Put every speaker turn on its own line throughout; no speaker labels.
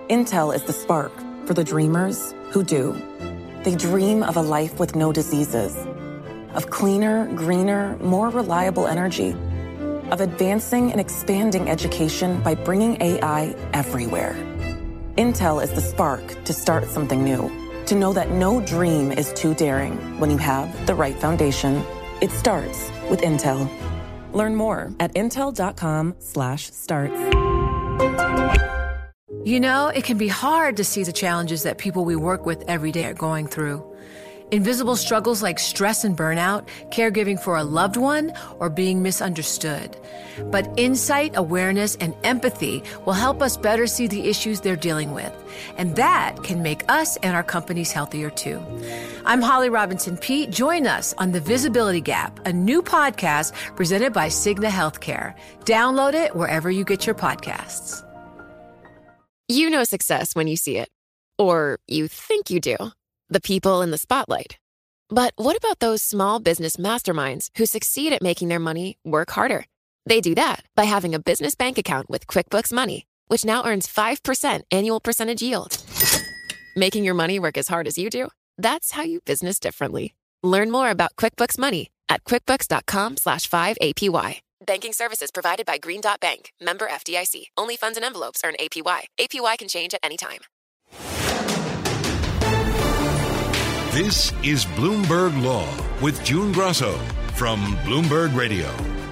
Intel is the spark for the dreamers who do. They dream of a life with no diseases, of cleaner, greener, more reliable energy, of advancing and expanding education by bringing AI everywhere. Intel is the spark to start something new, to know that no dream is too daring when you have the right foundation. It starts with Intel. Learn more at intel.com/start.
You know, it can be hard to see the challenges that people we work with every day are going through. Invisible struggles like stress and burnout, caregiving for a loved one, or being misunderstood. But insight, awareness, and empathy will help us better see the issues they're dealing with. And that can make us and our companies healthier too. I'm Holly Robinson Peete. Join us on The Visibility Gap, a new podcast presented by Cigna Healthcare. Download it wherever you get your podcasts.
You know success when you see it. Or you think you do. The people in the spotlight. But what about those small business masterminds who succeed at making their money work harder? They do that by having a business bank account with QuickBooks Money, which now earns 5% annual percentage yield. Making your money work as hard as you do? That's how you business differently. Learn more about QuickBooks Money at quickbooks.com/5APY. Banking services provided by Green Dot Bank. Member FDIC. Only funds and envelopes earn APY. APY can change at any time.
This is Bloomberg Law with June Grosso from Bloomberg Radio.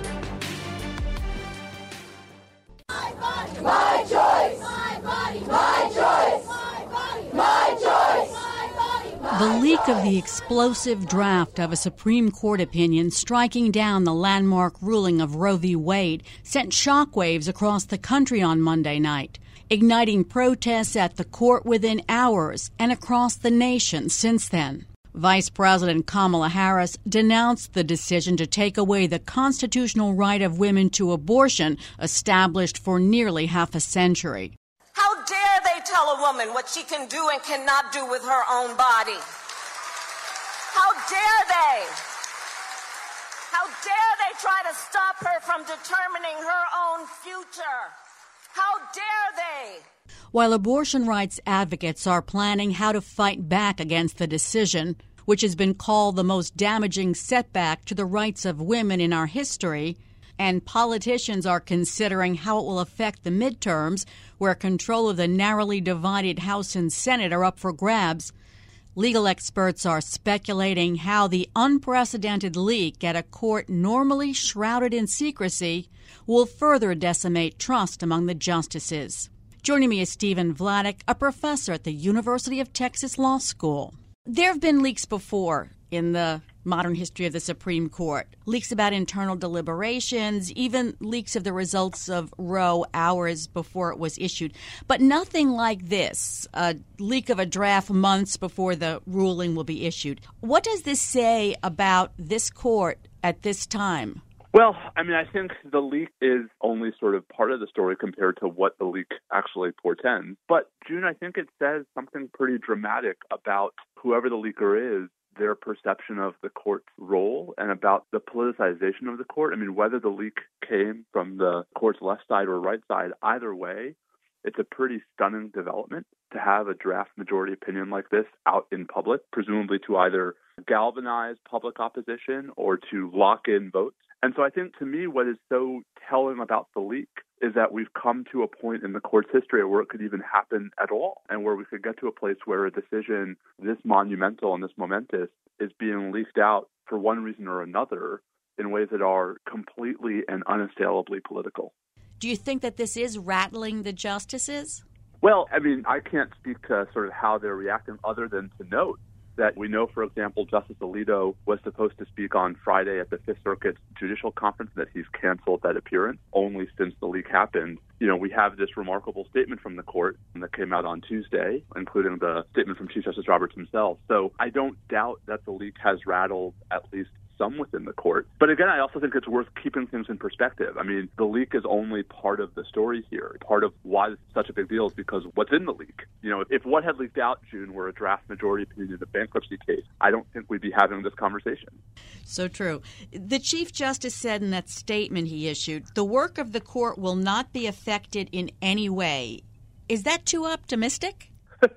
My body, my choice. My body, my choice. My body, my choice. My body, my
The leak of the explosive draft of a Supreme Court opinion striking down the landmark ruling of Roe v. Wade sent shockwaves across the country on Monday night, igniting protests at the court within hours and across the nation since then. Vice President Kamala Harris denounced the decision to take away the constitutional right of women to abortion established for nearly half a century.
How dare they tell a woman what she can do and cannot do with her own body? How dare they? How dare they try to stop her from determining her own future? How dare they?
While abortion rights advocates are planning how to fight back against the decision, which has been called the most damaging setback to the rights of women in our history, and politicians are considering how it will affect the midterms, where control of the narrowly divided House and Senate are up for grabs, legal experts are speculating how the unprecedented leak at a court normally shrouded in secrecy will further decimate trust among the justices. Joining me is Stephen Vladeck, a professor at the University of Texas Law School. There have been leaks before in the modern history of the Supreme Court. Leaks about internal deliberations, even leaks of the results of Roe hours before it was issued. But nothing like this, a leak of a draft months before the ruling will be issued. What does this say about this court at this time?
Well, I mean, I think the leak is only sort of part of the story compared to what the leak actually portends. But, June, I think it says something pretty dramatic about whoever the leaker is, their perception of the court's role and about the politicization of the court. I mean, whether the leak came from the court's left side or right side, either way, it's a pretty stunning development to have a draft majority opinion like this out in public, presumably to either galvanize public opposition or to lock in votes. And so I think, to me, what is so telling about the leak is that we've come to a point in the court's history where it could even happen at all, and where we could get to a place where a decision this monumental and this momentous is being leaked out for one reason or another in ways that are completely and unassailably political.
Do you think that this is rattling the justices?
Well, I mean, I can't speak to sort of how they're reacting other than to note that we know, for example, Justice Alito was supposed to speak on Friday at the Fifth Circuit's judicial conference, that he's canceled that appearance only since the leak happened. You know, we have this remarkable statement from the court that came out on Tuesday, including the statement from Chief Justice Roberts himself. So I don't doubt that the leak has rattled at least some within the court. But again, I also think it's worth keeping things in perspective. I mean, the leak is only part of the story here. Part of why this is such a big deal is because what's in the leak. You know, if what had leaked out, June, were a draft majority opinion in a bankruptcy case, I don't think we'd be having this conversation.
So true. The Chief Justice said in that statement he issued, the work of the court will not be affected in any way. Is that too optimistic?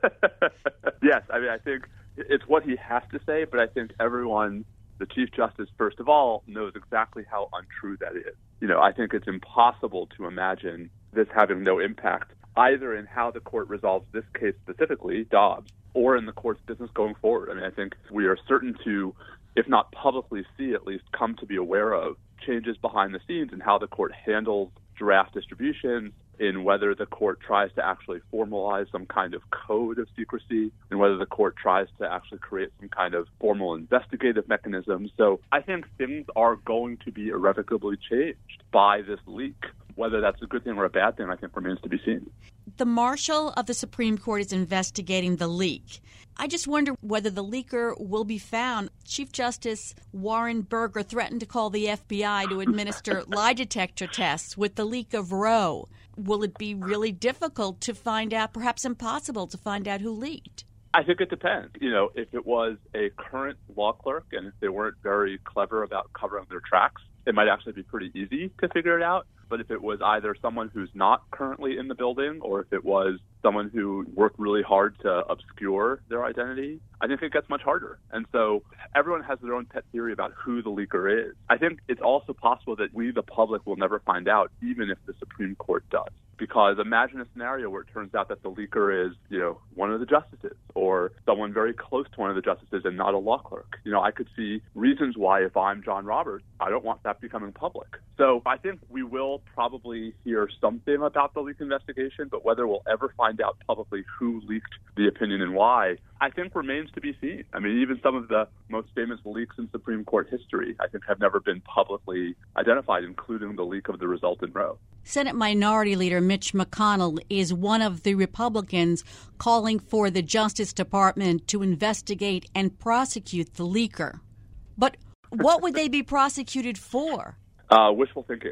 Yes, I mean, I think it's what he has to say, but I think everyone, the Chief Justice, first of all, knows exactly how untrue that is. I think it's impossible to imagine this having no impact either in how the court resolves this case specifically, Dobbs, or in the court's business going forward. I mean, I think we are certain to, if not publicly see, at least come to be aware of changes behind the scenes in how the court handles draft distributions, in whether the court tries to actually formalize some kind of code of secrecy, and whether the court tries to actually create some kind of formal investigative mechanism. So I think things are going to be irrevocably changed by this leak. Whether that's a good thing or a bad thing, I think, remains to be seen.
The Marshal of the Supreme Court is investigating the leak. I just wonder whether the leaker will be found. Chief Justice Warren Burger threatened to call the FBI to administer lie detector tests with the leak of Roe. Will it be really difficult to find out, perhaps impossible to find out who leaked?
I think it depends. If it was a current law clerk and if they weren't very clever about covering their tracks, it might actually be pretty easy to figure it out. But if it was either someone who's not currently in the building or if it was someone who worked really hard to obscure their identity, I think it gets much harder. And so everyone has their own pet theory about who the leaker is. I think it's also possible that we, the public, will never find out, even if the Supreme Court does. Because imagine a scenario where it turns out that the leaker is, one of the justices or someone very close to one of the justices and not a law clerk. I could see reasons why, if I'm John Roberts, I don't want that becoming public. So I think we will probably hear something about the leak investigation, but whether we'll ever find out publicly who leaked the opinion and why, I think remains to be seen. I mean, even some of the most famous leaks in Supreme Court history, I think, have never been publicly identified, including the leak of the result in Roe.
Senate Minority Leader Mitch McConnell is one of the Republicans calling for the Justice Department to investigate and prosecute the leaker. But what would they be prosecuted for?
Wishful thinking.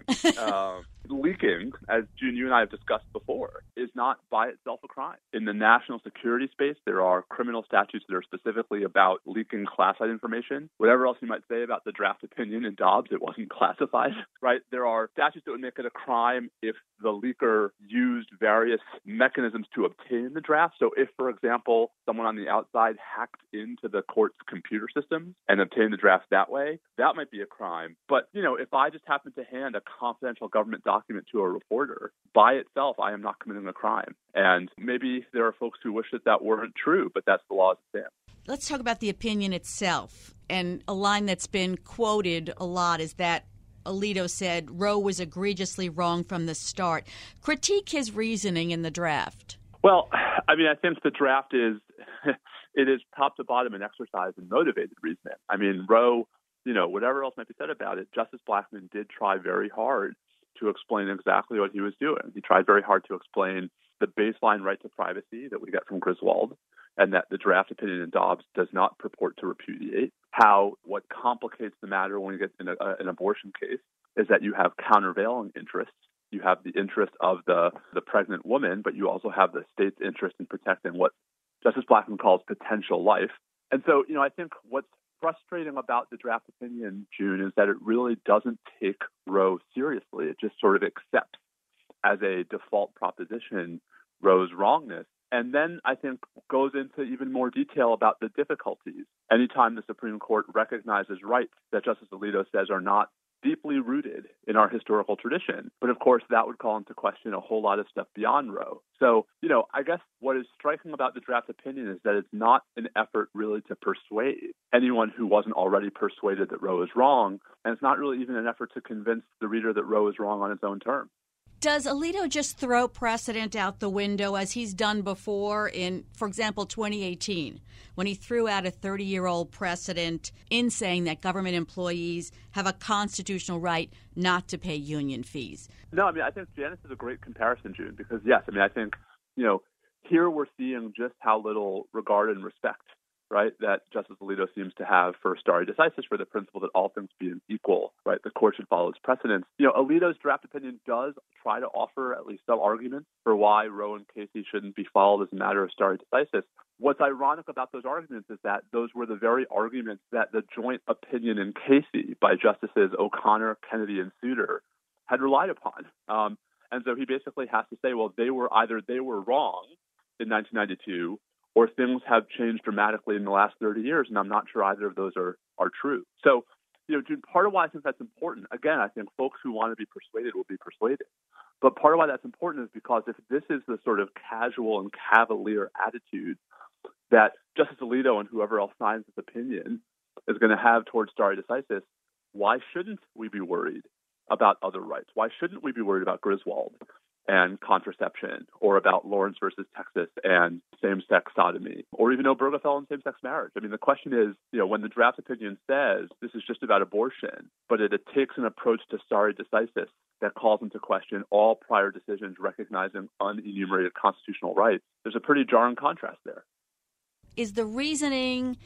Leaking, as June, you and I have discussed before, is not by itself a crime. In the national security space, there are criminal statutes that are specifically about leaking classified information. Whatever else you might say about the draft opinion in Dobbs, it wasn't classified, right? There are statutes that would make it a crime if the leaker used various mechanisms to obtain the draft. So if, for example, someone on the outside hacked into the court's computer systems and obtained the draft that way, that might be a crime. But, if I just happen to hand a confidential government document to a reporter, by itself, I am not committing a crime. And maybe there are folks who wish that that weren't true, but that's the law as it stands.
Let's talk about the opinion itself. And a line that's been quoted a lot is that Alito said Roe was egregiously wrong from the start. Critique his reasoning in the draft.
Well, I mean, I think the draft it is top to bottom an exercise in motivated reasoning. I mean, Roe, whatever else might be said about it, Justice Blackmun did try very hard to explain exactly what he was doing. He tried very hard to explain the baseline right to privacy that we get from Griswold, and that the draft opinion in Dobbs does not purport to repudiate. How what complicates the matter when you get in an abortion case is that you have countervailing interests. You have the interest of the pregnant woman, but you also have the state's interest in protecting what Justice Blackmun calls potential life. And so, I think what's frustrating about the draft opinion, June, is that it really doesn't take Roe seriously. It just sort of accepts as a default proposition Roe's wrongness. And then I think goes into even more detail about the difficulties. Anytime the Supreme Court recognizes rights that Justice Alito says are not deeply rooted in our historical tradition. But of course, that would call into question a whole lot of stuff beyond Roe. So, I guess what is striking about the draft opinion is that it's not an effort really to persuade anyone who wasn't already persuaded that Roe is wrong. And it's not really even an effort to convince the reader that Roe is wrong on its own terms.
Does Alito just throw precedent out the window as he's done before in, for example, 2018, when he threw out a 30-year-old precedent in saying that government employees have a constitutional right not to pay union fees?
No, I mean, I think Janice is a great comparison, June, because, yes, I mean, I think, here we're seeing just how little regard and respect, right, that Justice Alito seems to have for stare decisis, for the principle that all things being equal, right, the court should follow its precedents. Alito's draft opinion does try to offer at least some arguments for why Roe and Casey shouldn't be followed as a matter of stare decisis. What's ironic about those arguments is that those were the very arguments that the joint opinion in Casey by Justices O'Connor, Kennedy, and Souter had relied upon. And so he basically has to say, well, they were wrong in 1992, or things have changed dramatically in the last 30 years, and I'm not sure either of those are true. So, June, part of why I think that's important, again, I think folks who want to be persuaded will be persuaded. But part of why that's important is because if this is the sort of casual and cavalier attitude that Justice Alito and whoever else signs this opinion is going to have towards stare decisis, why shouldn't we be worried about other rights? Why shouldn't we be worried about Griswold and contraception, or about Lawrence versus Texas and same-sex sodomy, or even Obergefell and same-sex marriage? I mean, the question is, when the draft opinion says this is just about abortion, but it takes an approach to stare decisis that calls into question all prior decisions recognizing unenumerated constitutional rights, there's a pretty jarring contrast there.
Is the reasoning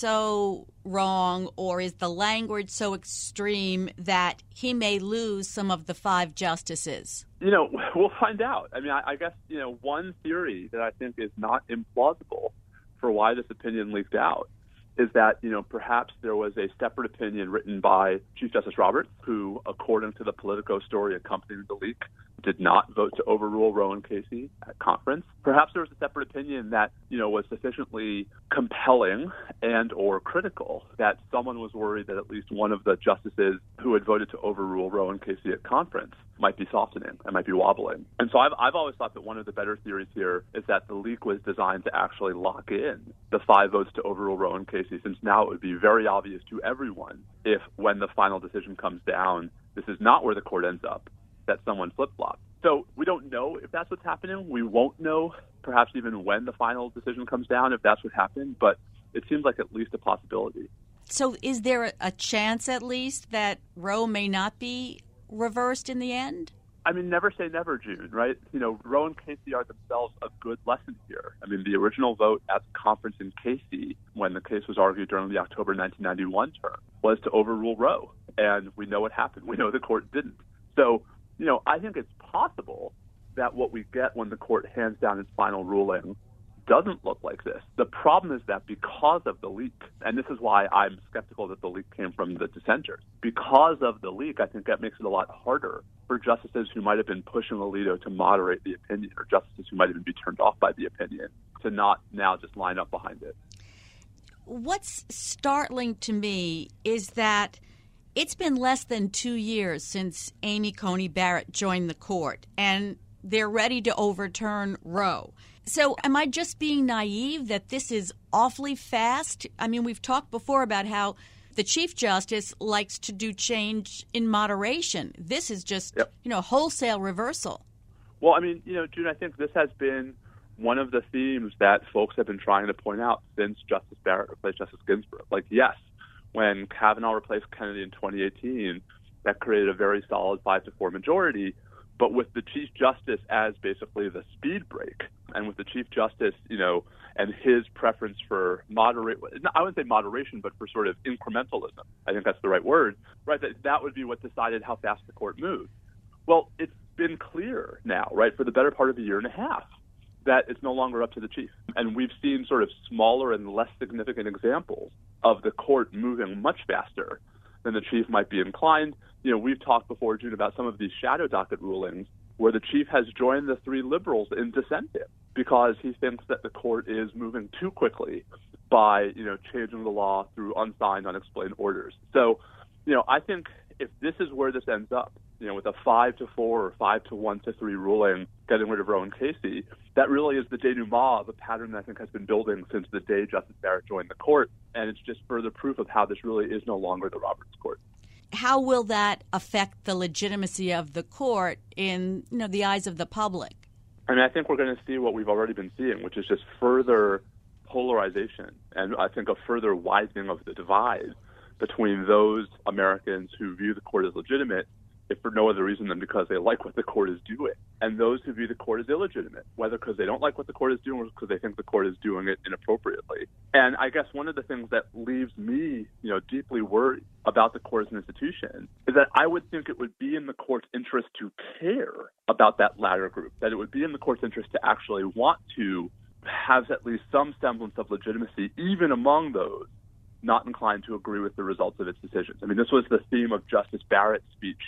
so wrong, or is the language so extreme that he may lose some of the 5 justices?
We'll find out. I mean, I guess, one theory that I think is not implausible for why this opinion leaked out is that, perhaps there was a separate opinion written by Chief Justice Roberts, who, according to the Politico story accompanying the leak, did not vote to overrule Roe and Casey at conference. Perhaps there was a separate opinion that, was sufficiently compelling and or critical that someone was worried that at least one of the justices who had voted to overrule Roe and Casey at conference might be softening and might be wobbling. And so I've always thought that one of the better theories here is that the leak was designed to actually lock in the 5 votes to overrule Roe and Casey, since now it would be very obvious to everyone if, when the final decision comes down, this is not where the court ends up, that someone flip-flopped. So we don't know if that's what's happening. We won't know perhaps even when the final decision comes down if that's what happened, but it seems like at least a possibility.
So is there a chance at least that Roe may not be reversed in the end?
I mean, never say never, June, right? Roe and Casey are themselves a good lesson here. I mean, the original vote at the conference in Casey, when the case was argued during the October 1991 term, was to overrule Roe. And we know what happened. We know the court didn't. So, I think it's possible that what we get when the court hands down its final ruling doesn't look like this. The problem is that because of the leak, and this is why I'm skeptical that the leak came from the dissenters, because of the leak, I think that makes it a lot harder for justices who might have been pushing Alito to moderate the opinion, or justices who might even be turned off by the opinion, to not now just line up behind it.
What's startling to me is that it's been less than 2 years since Amy Coney Barrett joined the court, and they're ready to overturn Roe. So am I just being naive that this is awfully fast? I mean, we've talked before about how the Chief Justice likes to do change in moderation. This is just, wholesale reversal.
Well, I mean, June, I think this has been one of the themes that folks have been trying to point out since Justice Barrett replaced Justice Ginsburg. Like, yes, when Kavanaugh replaced Kennedy in 2018, that created a very solid 5-4 majority. But with the Chief Justice as basically the speed brake, and with the Chief Justice, and his preference for I wouldn't say moderation, but for sort of incrementalism, I think that's the right word, right, that would be what decided how fast the court moved. Well, it's been clear now, right, for the better part of a year and a half, that it's no longer up to the chief. And we've seen sort of smaller and less significant examples of the court moving much faster than the chief might be inclined. We've talked before, June, about some of these shadow docket rulings where the chief has joined the 3 liberals in dissenting because he thinks that the court is moving too quickly by, changing the law through unsigned, unexplained orders. So, I think if this is where this ends up, with a 5-4 or 5-1-3 ruling getting rid of Roe and Casey, that really is the denouement of a pattern that I think has been building since the day Justice Barrett joined the court. And it's just further proof of how this really is no longer the Roberts court.
How will that affect the legitimacy of the court in, the eyes of the public?
I mean, I think we're going to see what we've already been seeing, which is just further polarization and I think a further widening of the divide between those Americans who view the court as legitimate, if for no other reason than because they like what the court is doing, and those who view the court as illegitimate, whether because they don't like what the court is doing or because they think the court is doing it inappropriately. And I guess one of the things that leaves me, deeply worried about the court as an institution is that I would think it would be in the court's interest to care about that latter group, that it would be in the court's interest to actually want to have at least some semblance of legitimacy, even among those not inclined to agree with the results of its decisions. I mean, this was the theme of Justice Barrett's speech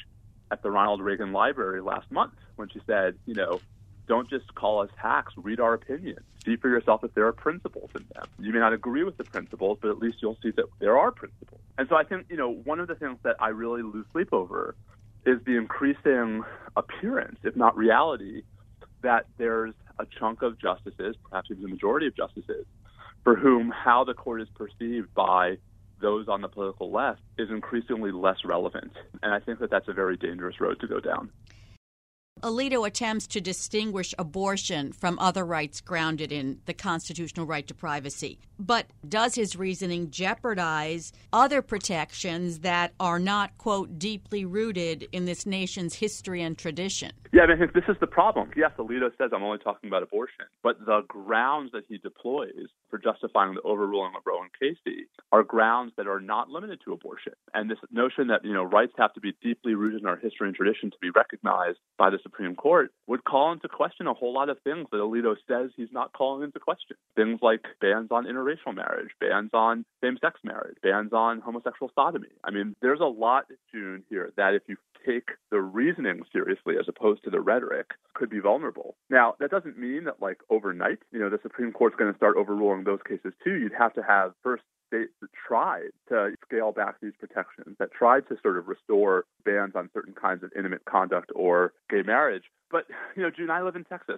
at the Ronald Reagan Library last month when she said, don't just call us hacks, read our opinions. See for yourself if there are principles in them. You may not agree with the principles, but at least you'll see that there are principles. And so I think, one of the things that I really lose sleep over is the increasing appearance, if not reality, that there's a chunk of justices, perhaps even the majority of justices, for whom how the court is perceived by those on the political left is increasingly less relevant. And I think that that's a very dangerous road to go down.
Alito attempts to distinguish abortion from other rights grounded in the constitutional right to privacy. But does his reasoning jeopardize other protections that are not, quote, deeply rooted in this nation's history and tradition?
Yeah, I think this is the problem. Yes, Alito says I'm only talking about abortion, but the grounds that he deploys for justifying the overruling of Roe and Casey are grounds that are not limited to abortion. And this notion that, rights have to be deeply rooted in our history and tradition to be recognized by the Supreme Court would call into question a whole lot of things that Alito says he's not calling into question. Things like bans on interracial marriage, bans on same-sex marriage, bans on homosexual sodomy. I mean, there's a lot, June, here that if you take the reasoning seriously as opposed to the rhetoric, could be vulnerable. Now, that doesn't mean that, overnight, the Supreme Court's going to start overruling those cases, too. You'd have to have first states that tried to scale back these protections, that tried to sort of restore bans on certain kinds of intimate conduct or gay marriage. But, June, I live in Texas.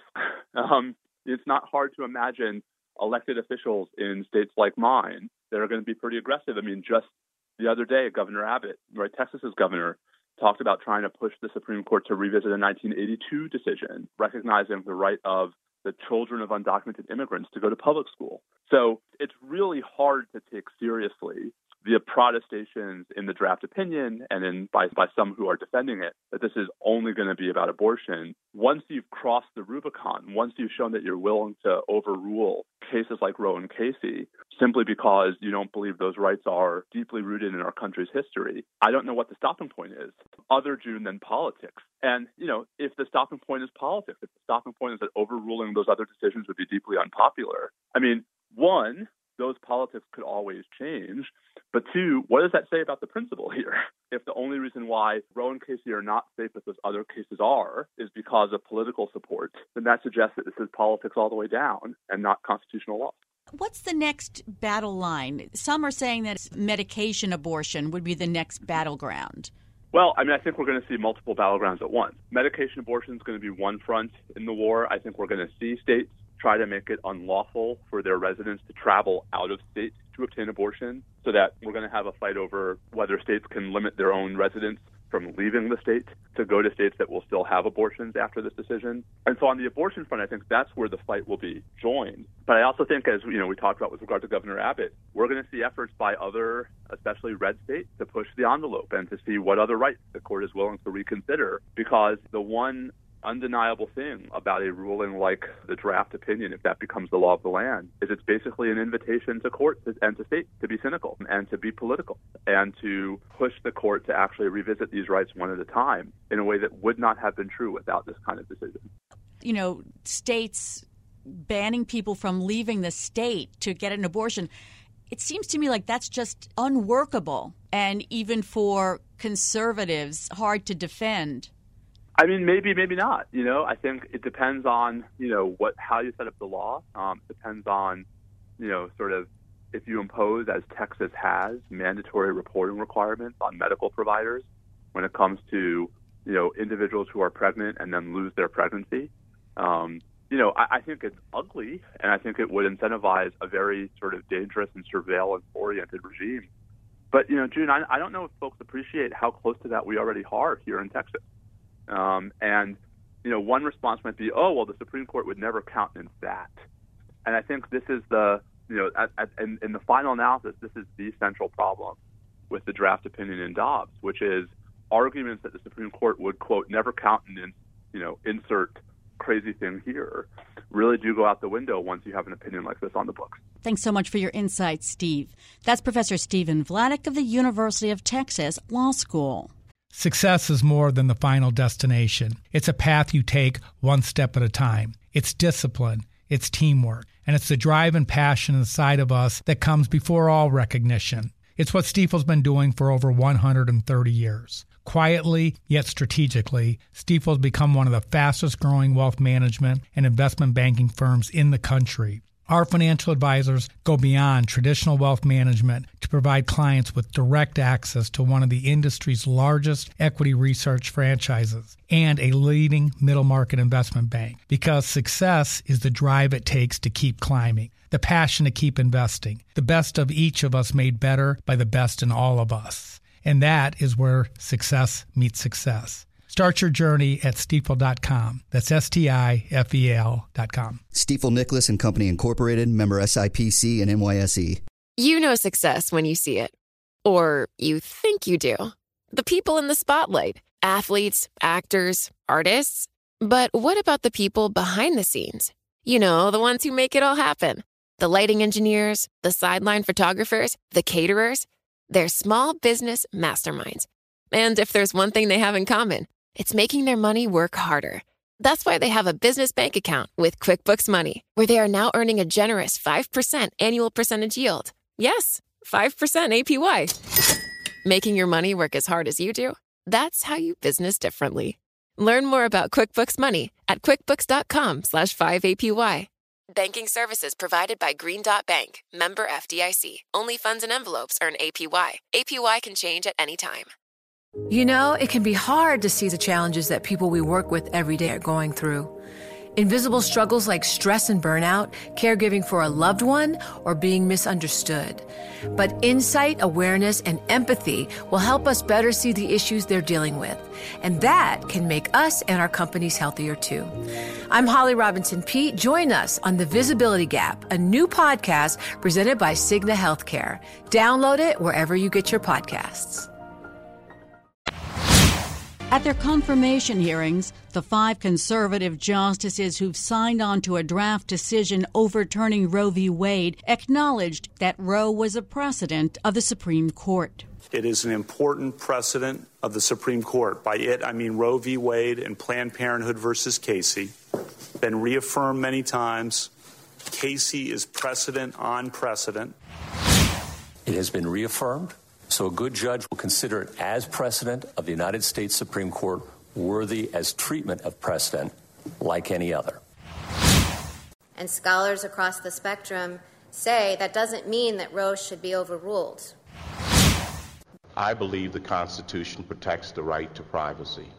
It's not hard to imagine elected officials in states like mine that are going to be pretty aggressive. I mean, just the other day, Governor Abbott, Texas's governor, talked about trying to push the Supreme Court to revisit a 1982 decision, recognizing the right of the children of undocumented immigrants to go to public school. So it's really hard to take seriously the protestations in the draft opinion and by some who are defending it, that this is only going to be about abortion. Once you've crossed the Rubicon, once you've shown that you're willing to overrule cases like Roe and Casey, simply because you don't believe those rights are deeply rooted in our country's history, I don't know what the stopping point is, other, June, than politics. And, if the stopping point is politics, if the stopping point is that overruling those other decisions would be deeply unpopular, I mean, one, those politics could always change. But two, what does that say about the principle here? If the only reason why Roe and Casey are not safe as those other cases are is because of political support, then that suggests that this is politics all the way down and not constitutional law.
What's the next battle line? Some are saying that medication abortion would be the next battleground.
Well, I think we're going to see multiple battlegrounds at once. Medication abortion is going to be one front in the war. I think we're going to see states try to make it unlawful for their residents to travel out of state to obtain abortion, so that we're going to have a fight over whether states can limit their own residents from leaving the state to go to states that will still have abortions after this decision. And so on the abortion front, I think that's where the fight will be joined. But I also think, as we talked about with regard to Governor Abbott, we're going to see efforts by other, especially red states, to push the envelope and to see what other rights the court is willing to reconsider, because the one undeniable thing about a ruling like the draft opinion, if that becomes the law of the land, is it's basically an invitation to courts and to states to be cynical and to be political and to push the court to actually revisit these rights one at a time in a way that would not have been true without this kind of decision.
States banning people from leaving the state to get an abortion, it seems to me like that's just unworkable, and even for conservatives, hard to defend.
I mean, maybe not. I think it depends on, how you set up the law. It depends on, sort of if you impose, as Texas has, mandatory reporting requirements on medical providers when it comes to, individuals who are pregnant and then lose their pregnancy. I think it's ugly, and I think it would incentivize a very sort of dangerous and surveillance-oriented regime. But, June, I don't know if folks appreciate how close to that we already are here in Texas. One response might be, oh, well, the Supreme Court would never countenance that. And I think this is in the final analysis, this is the central problem with the draft opinion in Dobbs, which is arguments that the Supreme Court would, quote, never countenance, insert crazy thing here, really do go out the window once you have an opinion like this on the books.
Thanks so much for your insights, Steve. That's Professor Stephen Vladeck of the University of Texas Law School.
Success is more than the final destination. It's a path you take one step at a time. It's discipline, it's teamwork, and it's the drive and passion inside of us that comes before all recognition. It's what Stifel's been doing for over 130 years. Quietly, yet strategically, Stifel has become one of the fastest growing wealth management and investment banking firms in the country. Our financial advisors go beyond traditional wealth management to provide clients with direct access to one of the industry's largest equity research franchises and a leading middle market investment bank, because success is the drive it takes to keep climbing, the passion to keep investing, the best of each of us made better by the best in all of us. And that is where success meets success. Start your journey at Stifel.com. That's Stifel.com.
Stifel Nicholas and Company Incorporated, member SIPC and NYSE.
You know success when you see it. Or you think you do. The people in the spotlight. Athletes, actors, artists. But what about the people behind the scenes? You know, the ones who make it all happen. The lighting engineers, the sideline photographers, the caterers. They're small business masterminds. And if there's one thing they have in common, it's making their money work harder. That's why they have a business bank account with QuickBooks Money, where they are now earning a generous 5% annual percentage yield. Yes, 5% APY. Making your money work as hard as you do? That's how you business differently. Learn more about QuickBooks Money at QuickBooks.com/5APY. Banking services provided by Green Dot Bank, member FDIC. Only funds and envelopes earn APY. APY can change at any time.
You know, it can be hard to see the challenges that people we work with every day are going through. Invisible struggles like stress and burnout, caregiving for a loved one, or being misunderstood. But insight, awareness, and empathy will help us better see the issues they're dealing with. And that can make us and our companies healthier too. I'm Holly Robinson Peete. Join us on The Visibility Gap, a new podcast presented by Cigna Healthcare. Download it wherever you get your podcasts.
At their confirmation hearings, the 5 conservative justices who've signed on to a draft decision overturning Roe v. Wade acknowledged that Roe was a precedent of the Supreme Court.
It is an important precedent of the Supreme Court. By it, I mean Roe v. Wade and Planned Parenthood versus Casey. Been reaffirmed many times. Casey is precedent on precedent.
It has been reaffirmed. So a good judge will consider it as precedent of the United States Supreme Court, worthy as treatment of precedent like any other.
And scholars across the spectrum say that doesn't mean that Roe should be overruled.
I believe the Constitution protects the right to privacy.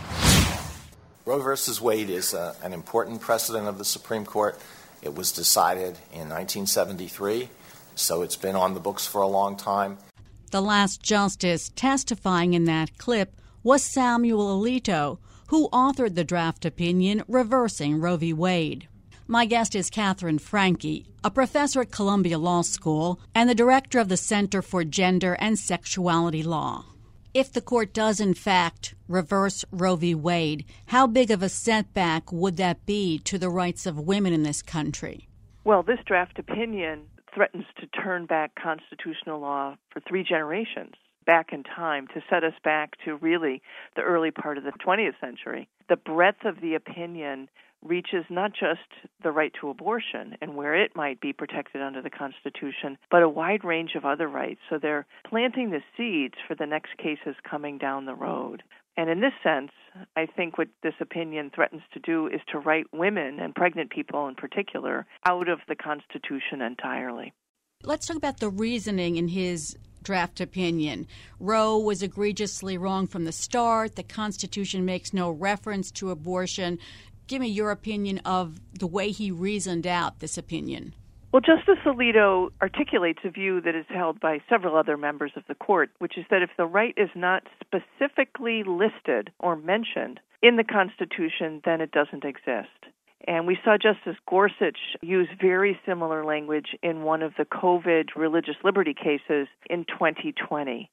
Roe versus Wade is an important precedent of the Supreme Court. It was decided in 1973, so it's been on the books for a long time.
The last justice testifying in that clip was Samuel Alito, who authored the draft opinion reversing Roe v. Wade. My guest is Catherine Franke, a professor at Columbia Law School and the director of the Center for Gender and Sexuality Law. If the court does, in fact, reverse Roe v. Wade, how big of a setback would that be to the rights of women in this country?
Well, this draft opinion threatens to turn back constitutional law for 3 generations back in time, to set us back to really the early part of the 20th century. The breadth of the opinion reaches not just the right to abortion and where it might be protected under the Constitution, but a wide range of other rights. So they're planting the seeds for the next cases coming down the road. And in this sense, I think what this opinion threatens to do is to write women and pregnant people in particular out of the Constitution entirely.
Let's talk about the reasoning in his draft opinion. Roe was egregiously wrong from the start. The Constitution makes no reference to abortion. Give me your opinion of the way he reasoned out this opinion.
Well, Justice Alito articulates a view that is held by several other members of the court, which is that if the right is not specifically listed or mentioned in the Constitution, then it doesn't exist. And we saw Justice Gorsuch use very similar language in one of the COVID religious liberty cases in 2020.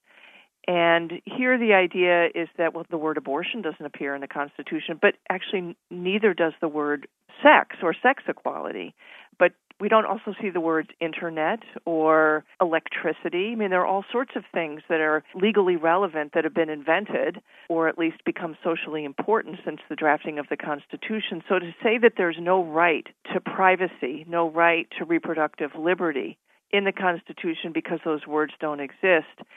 And here the idea is that, well, the word abortion doesn't appear in the Constitution, but actually neither does the word sex or sex equality. But we don't also see the words internet or electricity. I mean, there are all sorts of things that are legally relevant that have been invented or at least become socially important since the drafting of the Constitution. So to say that there's no right to privacy, no right to reproductive liberty in the Constitution because those words don't exist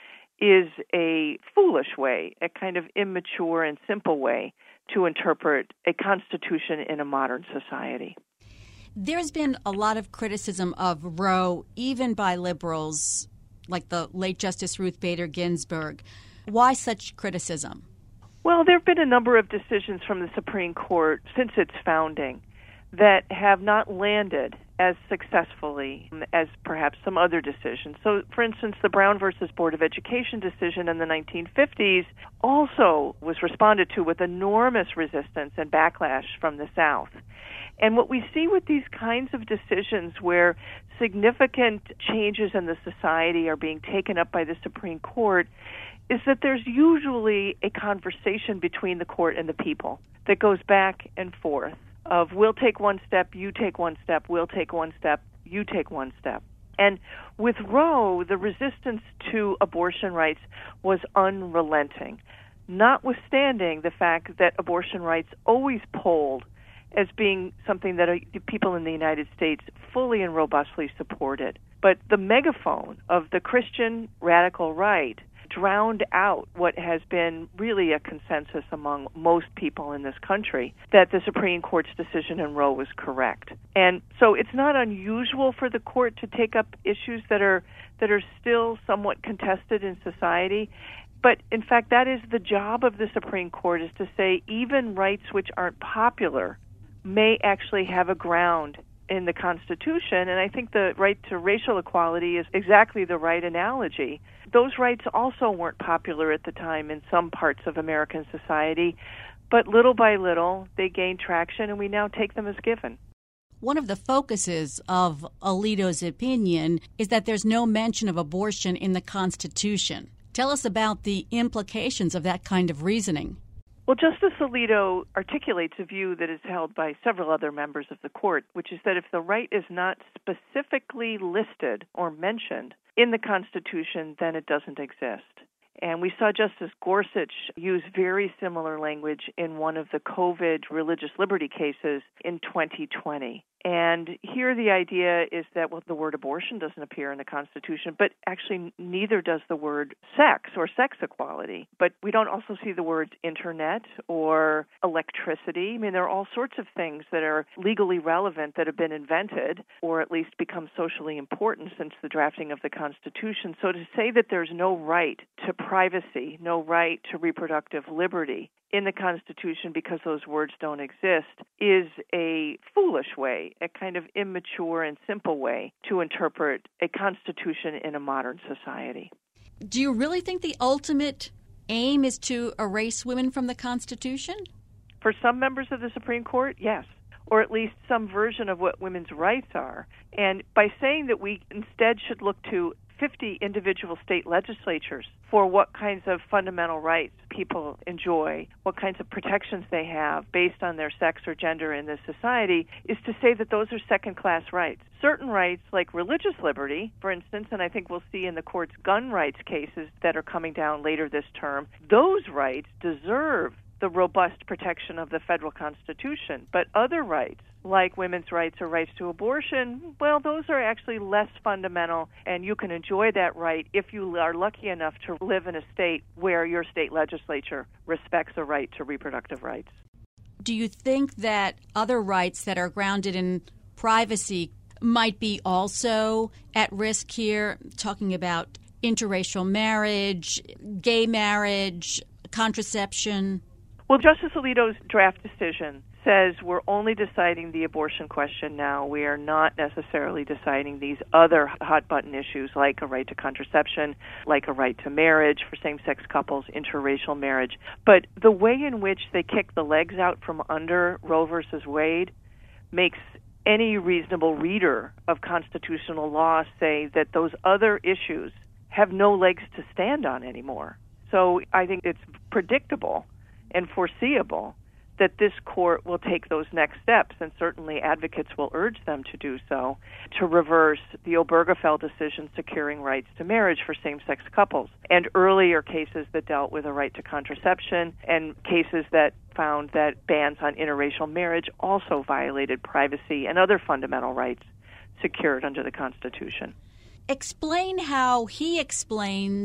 is a foolish way, a kind of immature and simple way to interpret a constitution in a modern society.
There's been a lot of criticism of Roe, even by liberals like the late Justice Ruth Bader Ginsburg. Why such criticism?
Well, there have been a number of decisions from the Supreme Court since its founding that have not landed as successfully as perhaps some other decisions. So, for instance, the Brown versus Board of Education decision in the 1950s also was responded to with enormous resistance and backlash from the South. And what we see with these kinds of decisions where significant changes in the society are being taken up by the Supreme Court is that there's usually a conversation between the court and the people that goes back and forth of we'll take one step, you take one step, we'll take one step, you take one step. And with Roe, the resistance to abortion rights was unrelenting, notwithstanding the fact that abortion rights always polled as being something that people in the United States fully and robustly supported. But the megaphone of the Christian radical right drowned out what has been really a consensus among most people in this country that the Supreme Court's decision in Roe was correct. And so it's not unusual for the court to take up issues that are still somewhat contested in society. But in fact, that is the job of the Supreme Court, is to say even rights which aren't popular may actually have a ground in the Constitution, and I think the right to racial equality is exactly the right analogy. Those rights also weren't popular at the time in some parts of American society, but little by little they gained traction, and we now take them as given.
One of the focuses of Alito's opinion is that there's no mention of abortion in the Constitution. Tell us about the implications of that kind of reasoning.
Well, Justice Alito articulates a view that is held by several other members of the court, which is that if the right is not specifically listed or mentioned in the Constitution, then it doesn't exist. And we saw Justice Gorsuch use very similar language in one of the COVID religious liberty cases in 2020. And here the idea is that, well, the word abortion doesn't appear in the Constitution, but actually neither does the word sex or sex equality. But we don't also see the words internet or electricity. I mean, there are all sorts of things that are legally relevant that have been invented or at least become socially important since the drafting of the Constitution. So to say that there's no right to privacy, no right to reproductive liberty in the Constitution because those words don't exist is a foolish way, a kind of immature and simple way to interpret a Constitution in a modern society.
Do you really think the ultimate aim is to erase women from the Constitution?
For some members of the Supreme Court, yes, or at least some version of what women's rights are. And by saying that we instead should look to 50 individual state legislatures for what kinds of fundamental rights people enjoy, what kinds of protections they have based on their sex or gender in this society, is to say that those are second-class rights. Certain rights, like religious liberty, for instance, and I think we'll see in the court's gun rights cases that are coming down later this term, those rights deserve the robust protection of the federal Constitution. But other rights, like women's rights or rights to abortion, well, those are actually less fundamental, and you can enjoy that right if you are lucky enough to live in a state where your state legislature respects a right to reproductive rights.
Do you think that other rights that are grounded in privacy might be also at risk here, talking about interracial marriage, gay marriage, contraception?
Well, Justice Alito's draft decision says we're only deciding the abortion question now. We are not necessarily deciding these other hot-button issues like a right to contraception, like a right to marriage for same-sex couples, interracial marriage. But the way in which they kick the legs out from under Roe versus Wade makes any reasonable reader of constitutional law say that those other issues have no legs to stand on anymore. So I think it's predictable and foreseeable that this court will take those next steps, and certainly advocates will urge them to do so, to reverse the Obergefell decision securing rights to marriage for same-sex couples, and earlier cases that dealt with a right to contraception, and cases that found that bans on interracial marriage also violated privacy and other fundamental rights secured under the Constitution.
Explain how he explains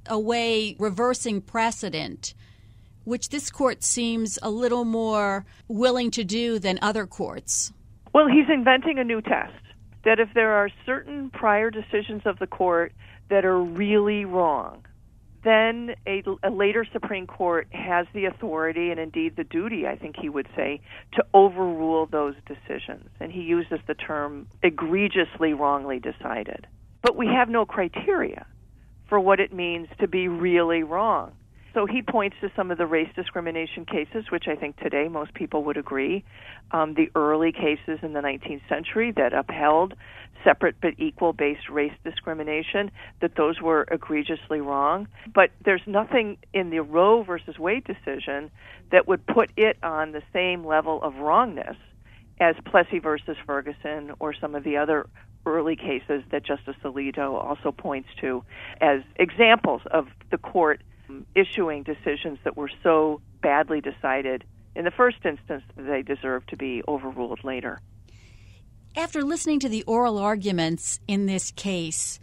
a way reversing precedent, which this court seems a little more willing to do than other courts.
Well, he's inventing a new test, that if there are certain prior decisions of the court that are really wrong, then a later Supreme Court has the authority and indeed the duty, I think he would say, to overrule those decisions. And he uses the term egregiously wrongly decided. But we have no criteria for what it means to be really wrong. So he points to some of the race discrimination cases, which I think today most people would agree, the early cases in the 19th century that upheld separate but equal-based race discrimination, that those were egregiously wrong. But there's nothing in the Roe versus Wade decision that would put it on the same level of wrongness as Plessy versus Ferguson or some of the other early cases that Justice Alito also points to as examples of the court issuing decisions that were so badly decided in the first instance that they deserve to be overruled later.
After listening to the oral arguments in this case,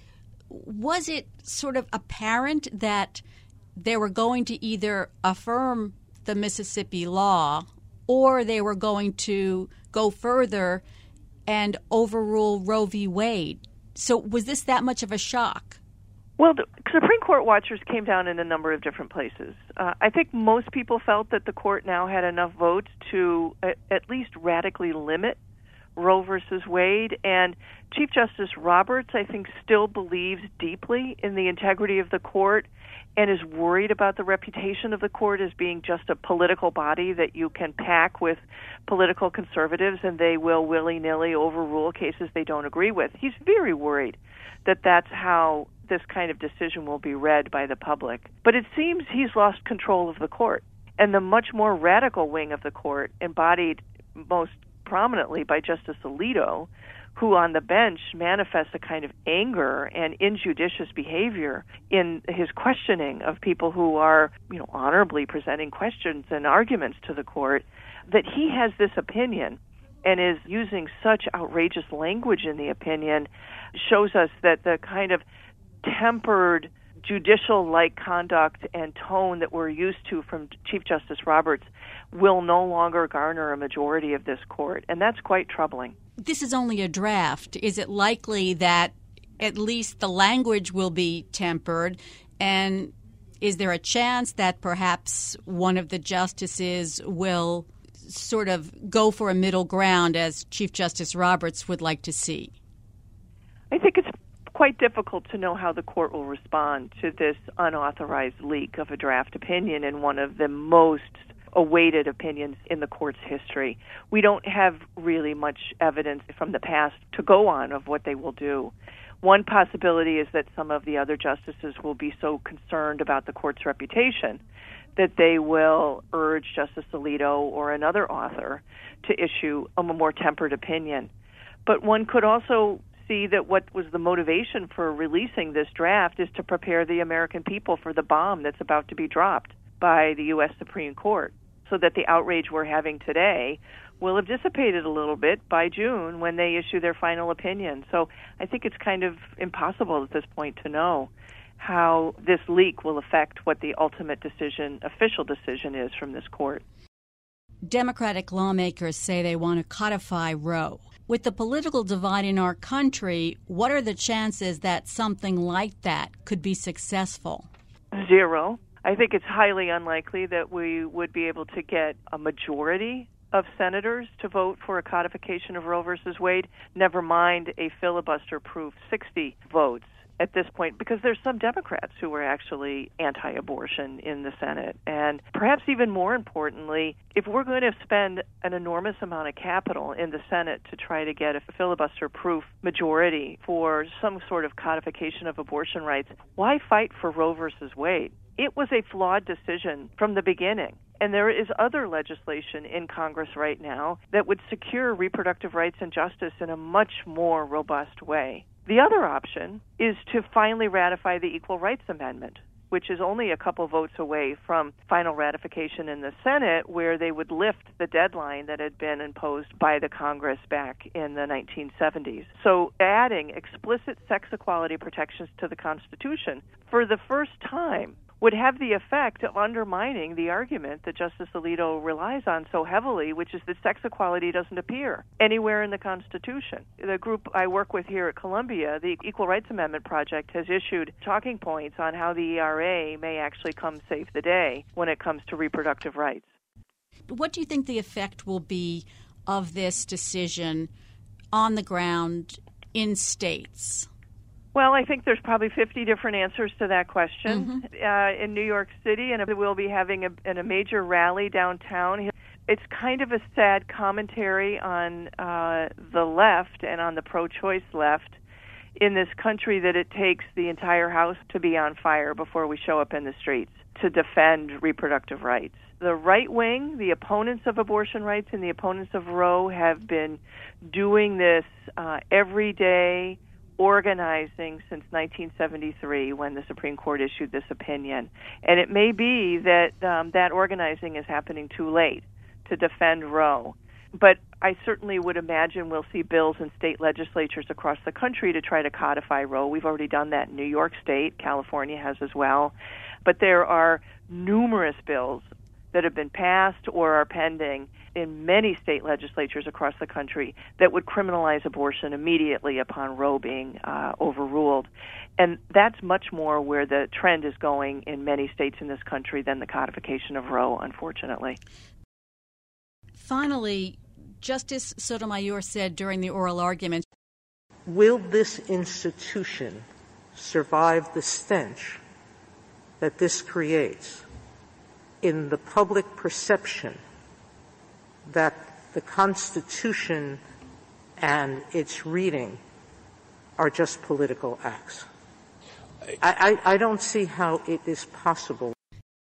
was it sort of apparent that they were going to either affirm the Mississippi law or they were going to go further and overrule Roe v. Wade? So was this that much of a shock?
Well, the Supreme Court watchers came down in a number of different places. I think most people felt that the court now had enough votes to at least radically limit Roe versus Wade. And Chief Justice Roberts, I think, still believes deeply in the integrity of the court and is worried about the reputation of the court as being just a political body that you can pack with political conservatives and they will willy-nilly overrule cases they don't agree with. He's very worried that that's how this kind of decision will be read by the public. But it seems he's lost control of the court. And the much more radical wing of the court, embodied most prominently by Justice Alito, who on the bench manifests a kind of anger and injudicious behavior in his questioning of people who are, honorably presenting questions and arguments to the court, that he has this opinion and is using such outrageous language in the opinion shows us that the kind of tempered judicial-like conduct and tone that we're used to from Chief Justice Roberts will no longer garner a majority of this court, and that's quite troubling.
This is only a draft. Is it likely that at least the language will be tempered, and is there a chance that perhaps one of the justices will sort of go for a middle ground, as Chief Justice Roberts would like to see?
I think it's quite difficult to know how the court will respond to this unauthorized leak of a draft opinion in one of the most awaited opinions in the court's history. We don't have really much evidence from the past to go on of what they will do. One possibility is that some of the other justices will be so concerned about the court's reputation that they will urge Justice Alito or another author to issue a more tempered opinion. But one could also see that what was the motivation for releasing this draft is to prepare the American people for the bomb that's about to be dropped by the U.S. Supreme Court, so that the outrage we're having today will have dissipated a little bit by June when they issue their final opinion. So I think it's kind of impossible at this point to know how this leak will affect what the ultimate decision, official decision, is from this court.
Democratic lawmakers say they want to codify Roe. With the political divide in our country, what are the chances that something like that could be successful?
Zero. I think it's highly unlikely that we would be able to get a majority of senators to vote for a codification of Roe versus Wade, never mind a filibuster-proof 60 votes at this point, because there's some Democrats who are actually anti-abortion in the Senate. And perhaps even more importantly, if we're going to spend an enormous amount of capital in the Senate to try to get a filibuster-proof majority for some sort of codification of abortion rights, why fight for Roe versus Wade? It was a flawed decision from the beginning. And there is other legislation in Congress right now that would secure reproductive rights and justice in a much more robust way. The other option is to finally ratify the Equal Rights Amendment, which is only a couple votes away from final ratification in the Senate, where they would lift the deadline that had been imposed by the Congress back in the 1970s. So adding explicit sex equality protections to the Constitution for the first time would have the effect of undermining the argument that Justice Alito relies on so heavily, which is that sex equality doesn't appear anywhere in the Constitution. The group I work with here at Columbia, the Equal Rights Amendment Project, has issued talking points on how the ERA may actually come save the day when it comes to reproductive rights.
What do you think the effect will be of this decision on the ground in states?
Well, I think there's probably 50 different answers to that question. In New York City, and we'll be having a major rally downtown. It's kind of a sad commentary on the left and on the pro-choice left in this country that it takes the entire house to be on fire before we show up in the streets to defend reproductive rights. The right wing, the opponents of abortion rights and the opponents of Roe, have been doing this every day, organizing since 1973 when the Supreme Court issued this opinion. And it may be that that organizing is happening too late to defend Roe. But I certainly would imagine we'll see bills in state legislatures across the country to try to codify Roe. We've already done that in New York State. California has as well. But there are numerous bills that have been passed or are pending in many state legislatures across the country that would criminalize abortion immediately upon Roe being overruled. And that's much more where the trend is going in many states in this country than the codification of Roe, unfortunately.
Finally, Justice Sotomayor said during the oral argument,
will this institution survive the stench that this creates in the public perception that the Constitution and its reading are just political acts? I don't see how it is possible.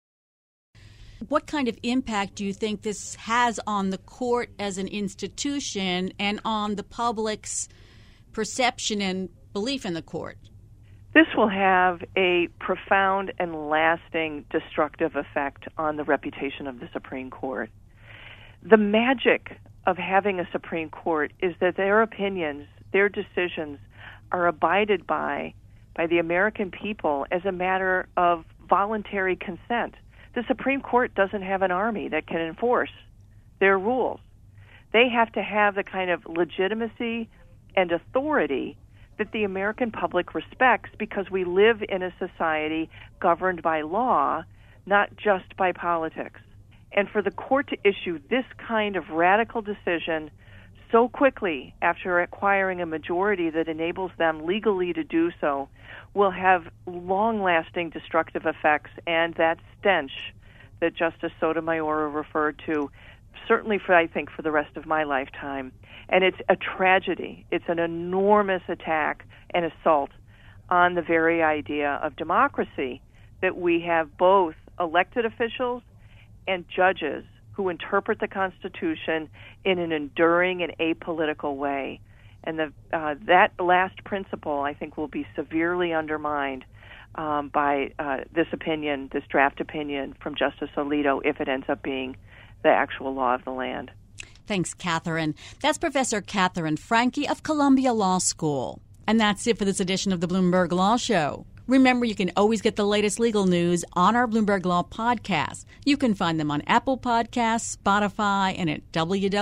What kind of impact do you think this has on the court as an institution and on the public's perception and belief in the court?
This will have a profound and lasting destructive effect on the reputation of the Supreme Court. The magic of having a Supreme Court is that their opinions, their decisions, are abided by the American people as a matter of voluntary consent. The Supreme Court doesn't have an army that can enforce their rules. They have to have the kind of legitimacy and authority that the American public respects, because we live in a society governed by law, not just by politics. And for the court to issue this kind of radical decision so quickly after acquiring a majority that enables them legally to do so will have long-lasting destructive effects, and that stench that Justice Sotomayor referred to, certainly I think for the rest of my lifetime. And it's a tragedy. It's an enormous attack and assault on the very idea of democracy, that we have both elected officials and judges who interpret the Constitution in an enduring and apolitical way. And that last principle, I think, will be severely undermined by this opinion, this draft opinion from Justice Alito, if it ends up being the actual law of the land.
Thanks, Catherine. That's Professor Catherine Franke of Columbia Law School. And that's it for this edition of the Bloomberg Law Show. Remember, you can always get the latest legal news on our Bloomberg Law podcast. You can find them on Apple Podcasts, Spotify, and at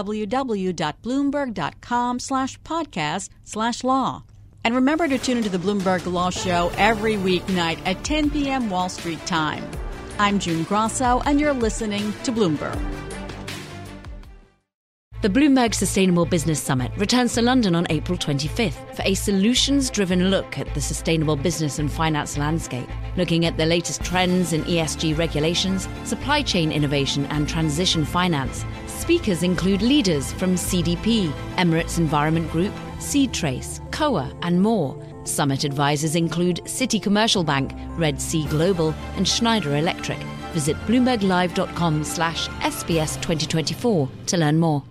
www.bloomberg.com/podcast/law. And remember to tune into the Bloomberg Law Show every weeknight at 10 p.m. Wall Street time. I'm June Grosso, and you're listening to Bloomberg.
The Bloomberg Sustainable Business Summit returns to London on April 25th for a solutions-driven look at the sustainable business and finance landscape, looking at the latest trends in ESG regulations, supply chain innovation and transition finance. Speakers include leaders from CDP, Emirates Environment Group, SeedTrace, COA and more. Summit advisors include Citi Commercial Bank, Red Sea Global and Schneider Electric. Visit bloomberglive.com/SBS2024 to learn more.